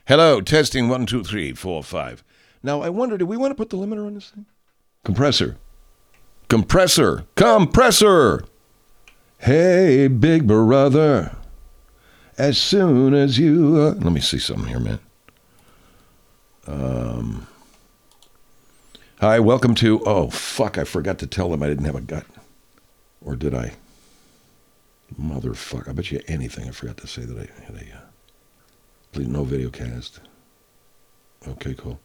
Hello, testing 1, 2, 3, 4, 5. Now, I wonder, do we want to put the limiter on this thing? Compressor. Compressor. Compressor. Hey, big brother. As soon as you... let me see something here, man. Hi, welcome to... Oh, fuck, I forgot to tell them I didn't have a gut. Or did I? Motherfucker. I bet you anything I forgot to say that I had a... please, no video cast. Okay, cool.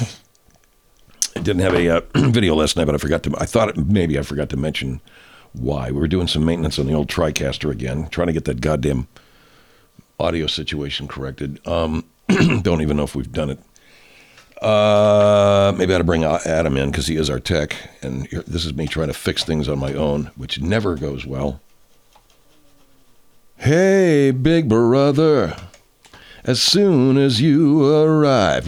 I didn't have a video last night, but I forgot to... I thought maybe I forgot to mention why. We were doing some maintenance on the old TriCaster again, trying to get that goddamn audio situation corrected. Don't even know if we've done it. Maybe I ought to bring Adam in because he is our tech, and this is me trying to fix things on my own, which never goes well. Hey, big brother, as soon as you arrive.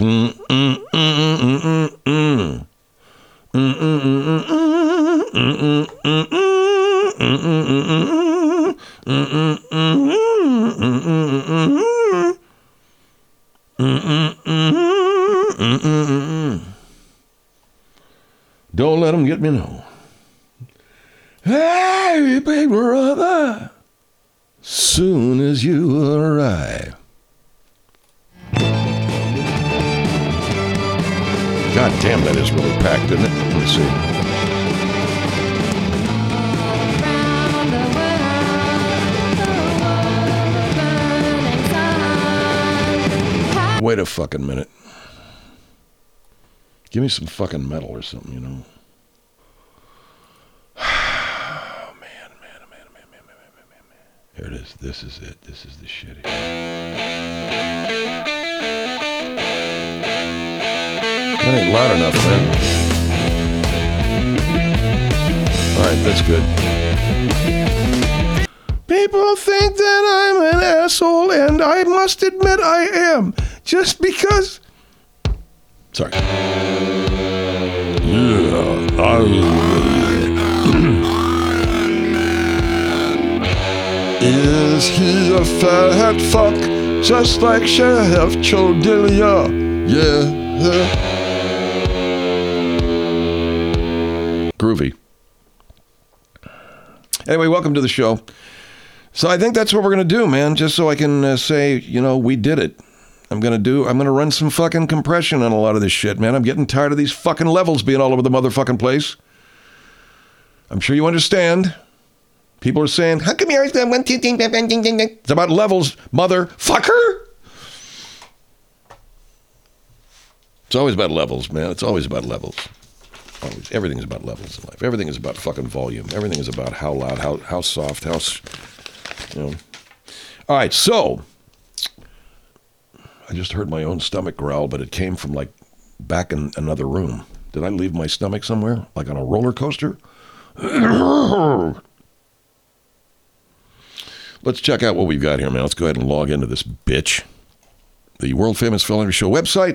Don't let them get me no. Hey, big brother, soon as you arrive. God damn, that is really packed, isn't it? Let me see. Wait a fucking minute. Give me some fucking metal or something, you know. Oh, man. Here it is. This is it. This is the shit. That ain't loud enough, man. All right, that's good. People think that I'm an asshole, and I must admit I am. Just because... Sorry. Is he a fat fuck, just like Sheriff Chodilia? Yeah. Groovy. Anyway, welcome to the show. So I think that's what we're going to do, man, just so I can say, you know, we did it. I'm going to run some fucking compression on a lot of this shit, man. I'm getting tired of these fucking levels being all over the motherfucking place. I'm sure you understand. People are saying, how come you always got 1, 2, 3, it's about levels, motherfucker. It's always about levels, man. It's always about levels. Always. Everything's about levels in life. Everything is about fucking volume. Everything is about how loud, how soft, how, you know. All right, so... I just heard my own stomach growl, but it came from, like, back in another room. Did I leave my stomach somewhere? Like on a roller coaster? Let's check out what we've got here, man. Let's go ahead and log into this bitch. The World Famous Phil Henry Show website.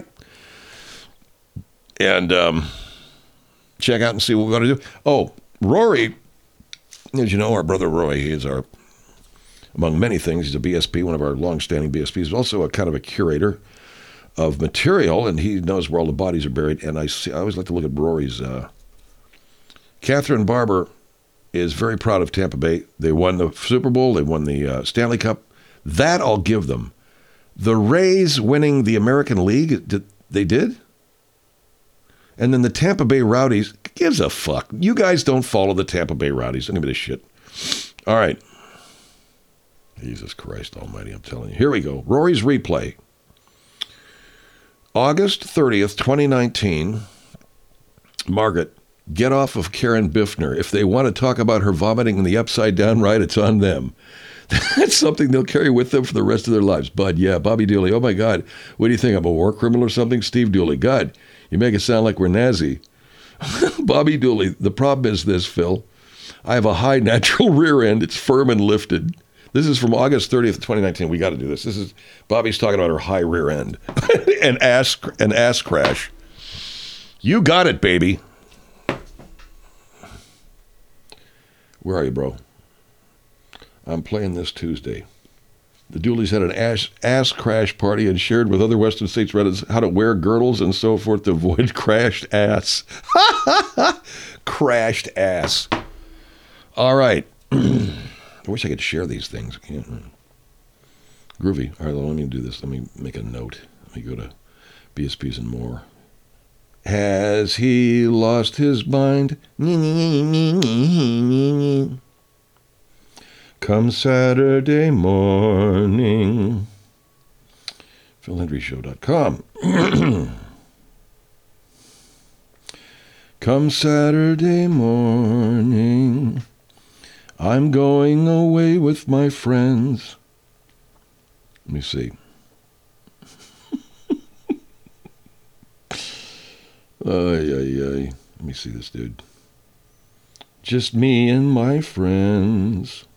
And check out and see what we're going to do. Oh, Rory, as you know, our brother Roy, he is our... Among many things, he's a BSP, one of our long-standing BSPs. He's also a kind of a curator of material, and he knows where all the bodies are buried. And I always like to look at Rory's. Catherine Barber is very proud of Tampa Bay. They won the Super Bowl. They won the Stanley Cup. That I'll give them. The Rays winning the American League, they did? And then the Tampa Bay Rowdies, gives a fuck. You guys don't follow the Tampa Bay Rowdies. Don't give me this shit. All right. Jesus Christ almighty, I'm telling you. Here we go. Rory's replay. August 30th, 2019. Margaret, get off of Karen Biffner. If they want to talk about her vomiting in the upside down ride, it's on them. That's something they'll carry with them for the rest of their lives. Bud, yeah. Bobby Dooley, oh my God. What do you think? I'm a war criminal or something? Steve Dooley, God, you make it sound like we're Nazi. Bobby Dooley, the problem is this, Phil. I have a high natural rear end. It's firm and lifted. This is from August 30th, 2019. We got to do this. This is Bobby's talking about her high rear end and ass crash. You got it, baby. Where are you, bro? I'm playing this Tuesday. The Dooleys had an ass crash party and shared with other Western states residents how to wear girdles and so forth to avoid crashed ass. Crashed ass. All right. I wish I could share these things. I can't. Groovy. All right, let me do this. Let me make a note. Let me go to BSPs and more. Has he lost his mind? Come Saturday morning. PhilHenryShow.com. Come Saturday morning, I'm going away with my friends. Let me see. Let me see this dude. Just me and my friends.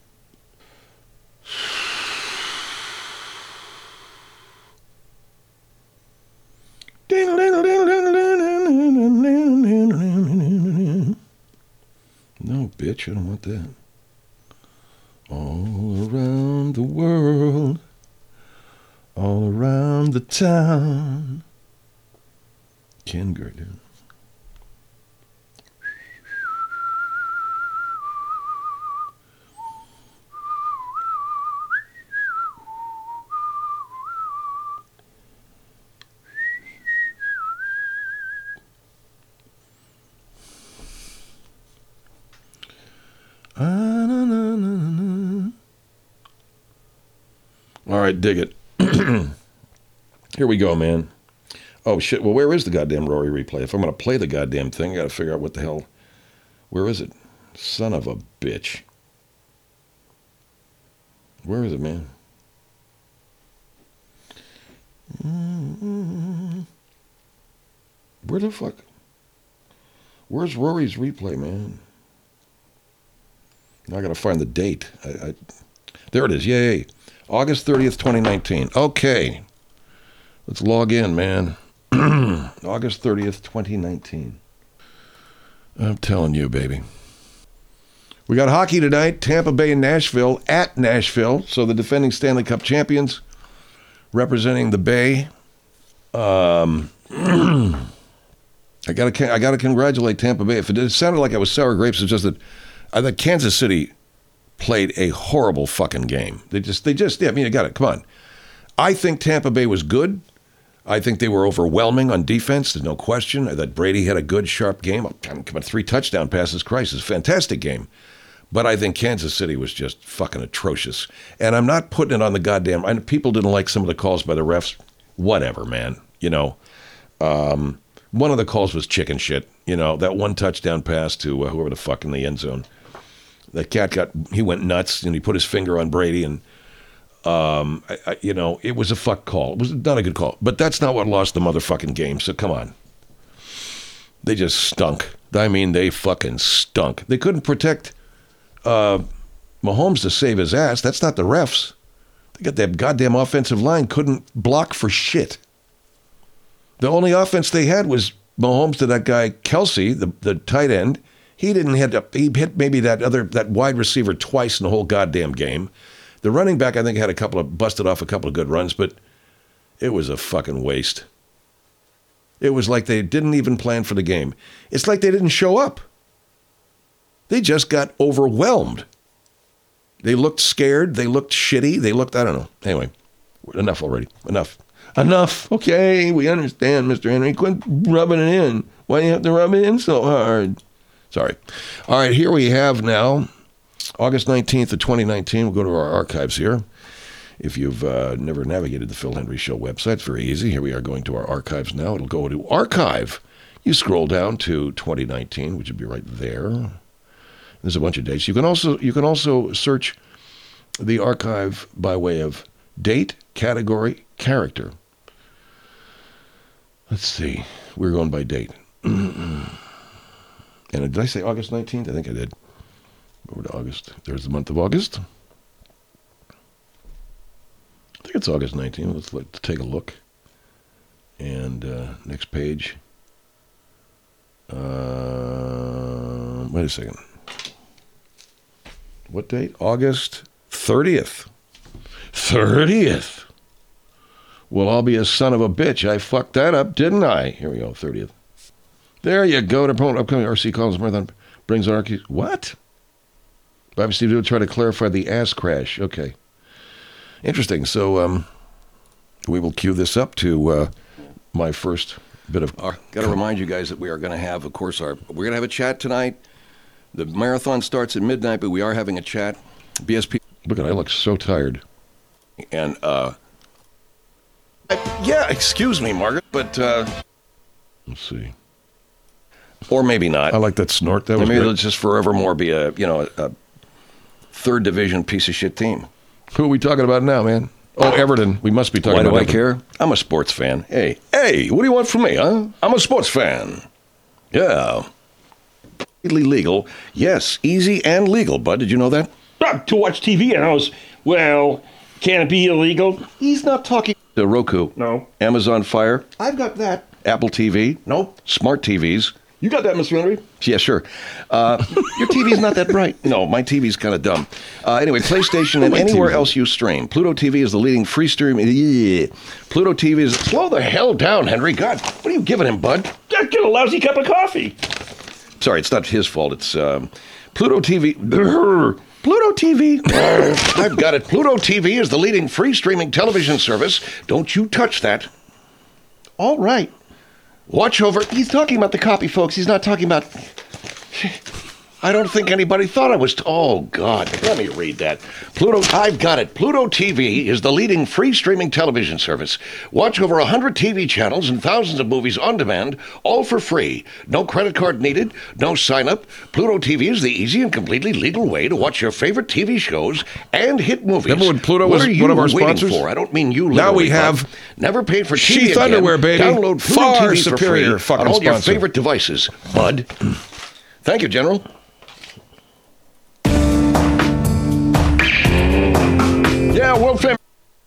No, bitch, I don't want that. All around the world, all around the town. Ken Gordon. All right, dig it. Here we go, man. Oh, shit. Well, where is the goddamn Rory replay? If I'm going to play the goddamn thing, I got to figure out what the hell. Where is it? Son of a bitch. Where is it, man? Where the fuck? Where's Rory's replay, man? Now I got to find the date. There it is. Yay. August 30th, 2019. Okay. Let's log in, man. August 30th, 2019. I'm telling you, baby. We got hockey tonight. Tampa Bay and Nashville at Nashville. So the defending Stanley Cup champions representing the Bay. I gotta congratulate Tampa Bay. If it sounded like I was sour grapes, it's just that I thought Kansas City played a horrible fucking game. They just, yeah, I mean, you got it. Come on. I think Tampa Bay was good. I think they were overwhelming on defense. There's no question. I thought Brady had a good, sharp game. Come on, 3 touchdown passes. Christ, it's a fantastic game. But I think Kansas City was just fucking atrocious. And I'm not putting it on the goddamn... people didn't like some of the calls by the refs. Whatever, man. You know, one of the calls was chicken shit. You know, that 1 touchdown pass to whoever the fuck in the end zone. The cat he went nuts and he put his finger on Brady and, you know, it was a fuck call. It was not a good call. But that's not what lost the motherfucking game, so come on. They just stunk. I mean, they fucking stunk. They couldn't protect Mahomes to save his ass. That's not the refs. They got that goddamn offensive line, couldn't block for shit. The only offense they had was Mahomes to that guy, Kelsey, the tight end. He didn't he hit maybe that wide receiver twice in the whole goddamn game. The running back, I think, busted off a couple of good runs, but it was a fucking waste. It was like they didn't even plan for the game. It's like they didn't show up. They just got overwhelmed. They looked scared. They looked shitty. They looked, I don't know. Anyway, enough already. Enough. Okay, we understand, Mr. Henry. Quit rubbing it in. Why do you have to rub it in so hard? Sorry. All right, here we have now, August 19th of 2019. We'll go to our archives here. If you've never navigated the Phil Henry Show website, it's very easy. Here we are going to our archives now. It'll go to archive. You scroll down to 2019, which would be right there. There's a bunch of dates. You can also search the archive by way of date, category, character. Let's see. We're going by date. And did I say August 19th? I think I did. Over to August. There's the month of August. I think it's August 19th. Let's take a look. And next page. Wait a second. What date? August 30th. 30th. Well, I'll be a son of a bitch. I fucked that up, didn't I? Here we go, 30th. There you go. The upcoming RC Collins Marathon brings on RQ. What? Bobby Steve will try to clarify the ass crash. Okay. Interesting. So we will cue this up to my first bit of... Got to remind you guys that we are going to have, of course, we're going to have a chat tonight. The marathon starts at midnight, but we are having a chat. BSP. Look at I look so tired. And, yeah, excuse me, Margaret, but... Let's see. Or maybe not. I like that snort. That was maybe great. it'll just forevermore be a third division piece of shit team. Who are we talking about now, man? Oh, Everton. We must be talking about Why do I Everton. care? I'm a sports fan. Hey, what do you want from me, huh? I'm a sports fan. Yeah. Legal. Yes, easy and legal, bud. Did you know that? To watch TV and I was, well, can it be illegal? He's not talking to Roku. No. Amazon Fire. I've got that. Apple TV. Nope. Smart TVs. You got that, Mr. Henry? Yeah, sure. Your TV's not that bright. No, my TV's kind of dumb. Anyway, PlayStation and anywhere else you stream. Pluto TV is the leading free stream. Pluto TV is... Slow the hell down, Henry. God, what are you giving him, bud? Just get a lousy cup of coffee. Sorry, it's not his fault. It's Pluto TV. Pluto TV. I've got it. Pluto TV is the leading free streaming television service. Don't you touch that. All right. Watch over. He's talking about the copy, folks. He's not talking about... I don't think anybody thought I was... Oh, God. Let me read that. Pluto... I've got it. Pluto TV is the leading free streaming television service. Watch over 100 TV channels and thousands of movies on demand, all for free. No credit card needed. No sign-up. Pluto TV is the easy and completely legal way to watch your favorite TV shows and hit movies. Remember when Pluto what was are you one of our waiting sponsors? For? I don't mean you Now we literally, have bud. Never paid for TV Sheath again. underwear, baby. Download Pluto Far TV superior for free fucking on all your sponsor. favorite devices, bud. Thank you, General. Yeah, world famous.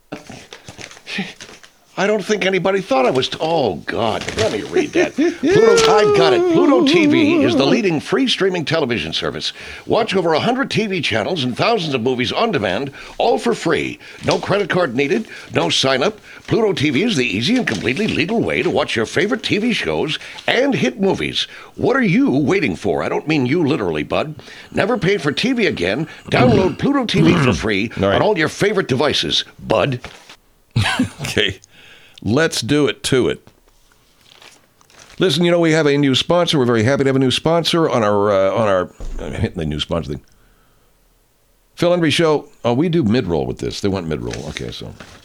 I don't think anybody thought I was... Oh, God. Let me read that. Pluto... I've got it. Pluto TV is the leading free streaming television service. Watch over 100 TV channels and thousands of movies on demand, all for free. No credit card needed. No sign-up. Pluto TV is the easy and completely legal way to watch your favorite TV shows and hit movies. What are you waiting for? I don't mean you literally, bud. Never paid for TV again. Download Pluto TV for free on all your favorite devices, bud. Okay. Let's do it to it. Listen, we have a new sponsor. We're very happy to have a new sponsor on our I'm hitting the new sponsor thing. Phil Henry Show. Oh, we do mid-roll with this. They want mid-roll. Okay, so